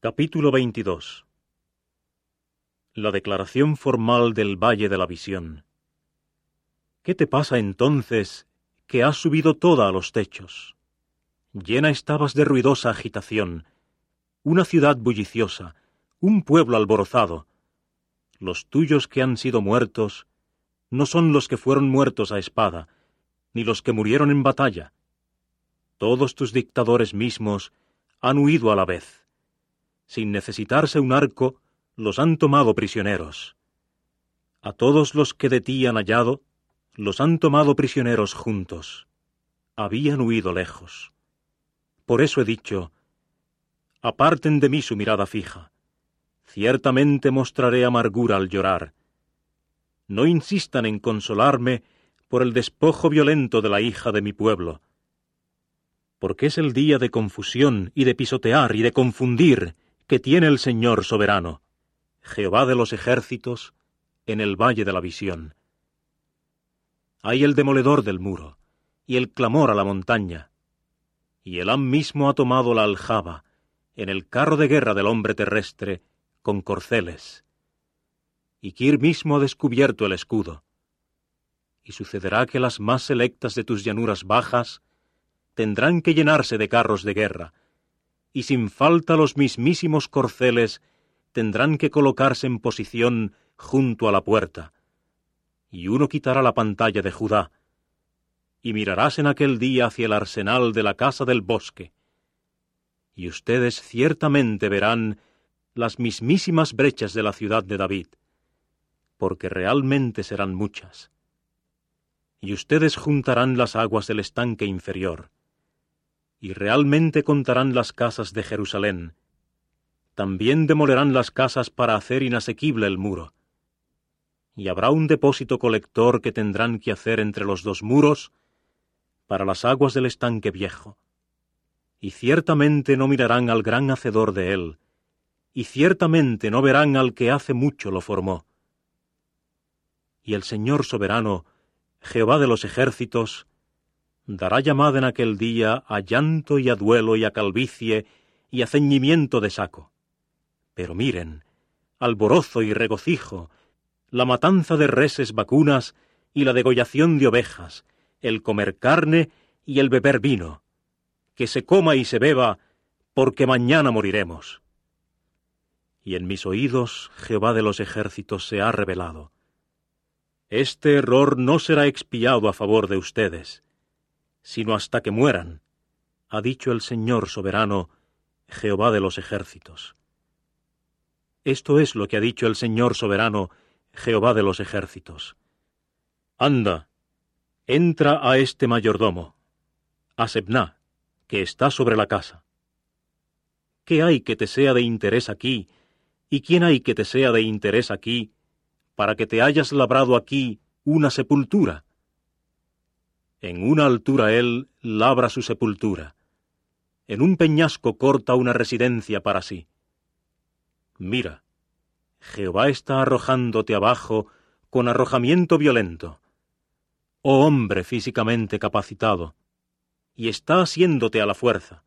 Capítulo 22. La declaración formal del Valle de la Visión. ¿Qué te pasa entonces, que has subido toda a los techos? Llena estabas de ruidosa agitación, una ciudad bulliciosa, un pueblo alborozado. Los tuyos que han sido muertos no son los que fueron muertos a espada, ni los que murieron en batalla. Todos tus dictadores mismos han huido a la vez. Sin necesitarse un arco, los han tomado prisioneros. A todos los que de ti han hallado, los han tomado prisioneros juntos. Habían huido lejos. Por eso he dicho, aparten de mí su mirada fija. Ciertamente mostraré amargura al llorar. No insistan en consolarme por el despojo violento de la hija de mi pueblo. Porque es el día de confusión y de pisotear y de confundir que tiene el Señor soberano, Jehová de los ejércitos, en el Valle de la Visión. Hay el demoledor del muro, y el clamor a la montaña, y Elam mismo ha tomado la aljaba, en el carro de guerra del hombre terrestre, con corceles. Y Kir mismo ha descubierto el escudo. Y sucederá que las más selectas de tus llanuras bajas tendrán que llenarse de carros de guerra, y sin falta los mismísimos corceles tendrán que colocarse en posición junto a la puerta. Y uno quitará la pantalla de Judá, y mirarás en aquel día hacia el arsenal de la casa del bosque, y ustedes ciertamente verán las mismísimas brechas de la ciudad de David, porque realmente serán muchas. Y ustedes juntarán las aguas del estanque inferior, y realmente contarán las casas de Jerusalén. También demolerán las casas para hacer inasequible el muro. Y habrá un depósito colector que tendrán que hacer entre los dos muros para las aguas del estanque viejo. Y ciertamente no mirarán al gran hacedor de él, y ciertamente no verán al que hace mucho lo formó. Y el Señor soberano, Jehová de los ejércitos, dará llamada en aquel día a llanto y a duelo y a calvicie y a ceñimiento de saco. Pero miren, alborozo y regocijo, la matanza de reses vacunas y la degollación de ovejas, el comer carne y el beber vino, que se coma y se beba, porque mañana moriremos. Y en mis oídos Jehová de los ejércitos se ha revelado. Este error no será expiado a favor de ustedes, sino hasta que mueran, ha dicho el Señor soberano, Jehová de los ejércitos. Esto es lo que ha dicho el Señor soberano, Jehová de los ejércitos. Anda, entra a este mayordomo, a Sebna, que está sobre la casa. ¿Qué hay que te sea de interés aquí, y quién hay que te sea de interés aquí, para que te hayas labrado aquí una sepultura? En una altura él labra su sepultura, en un peñasco corta una residencia para sí. Mira, Jehová está arrojándote abajo con arrojamiento violento, oh hombre físicamente capacitado, y está asiéndote a la fuerza.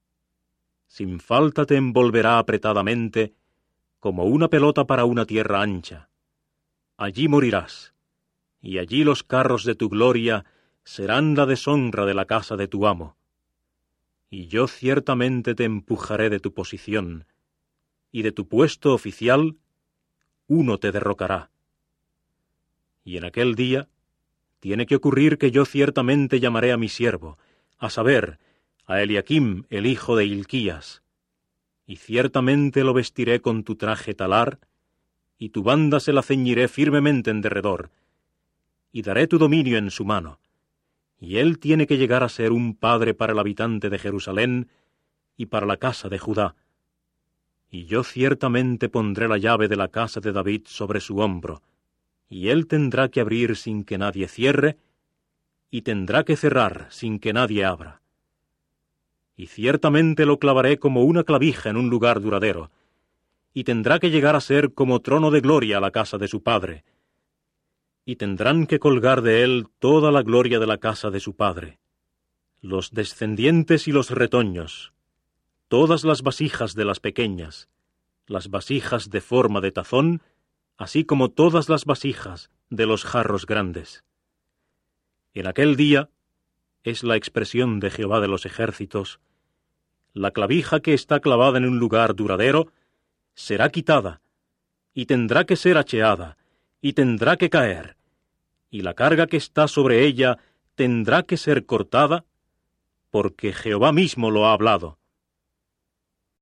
Sin falta te envolverá apretadamente como una pelota para una tierra ancha. Allí morirás, y allí los carros de tu gloria serán la deshonra de la casa de tu amo. Y yo ciertamente te empujaré de tu posición, y de tu puesto oficial uno te derrocará. Y en aquel día tiene que ocurrir que yo ciertamente llamaré a mi siervo, a saber, a Eliaquim, el hijo de Hilquías, y ciertamente lo vestiré con tu traje talar, y tu banda se la ceñiré firmemente en derredor, y daré tu dominio en su mano. Y él tiene que llegar a ser un padre para el habitante de Jerusalén y para la casa de Judá. Y yo ciertamente pondré la llave de la casa de David sobre su hombro, y él tendrá que abrir sin que nadie cierre, y tendrá que cerrar sin que nadie abra. Y ciertamente lo clavaré como una clavija en un lugar duradero, y tendrá que llegar a ser como trono de gloria a la casa de su padre, y tendrán que colgar de él toda la gloria de la casa de su padre, los descendientes y los retoños, todas las vasijas de las pequeñas, las vasijas de forma de tazón, así como todas las vasijas de los jarros grandes. En aquel día, es la expresión de Jehová de los ejércitos, la clavija que está clavada en un lugar duradero será quitada, y tendrá que ser hacheada, y tendrá que caer, y la carga que está sobre ella tendrá que ser cortada, porque Jehová mismo lo ha hablado.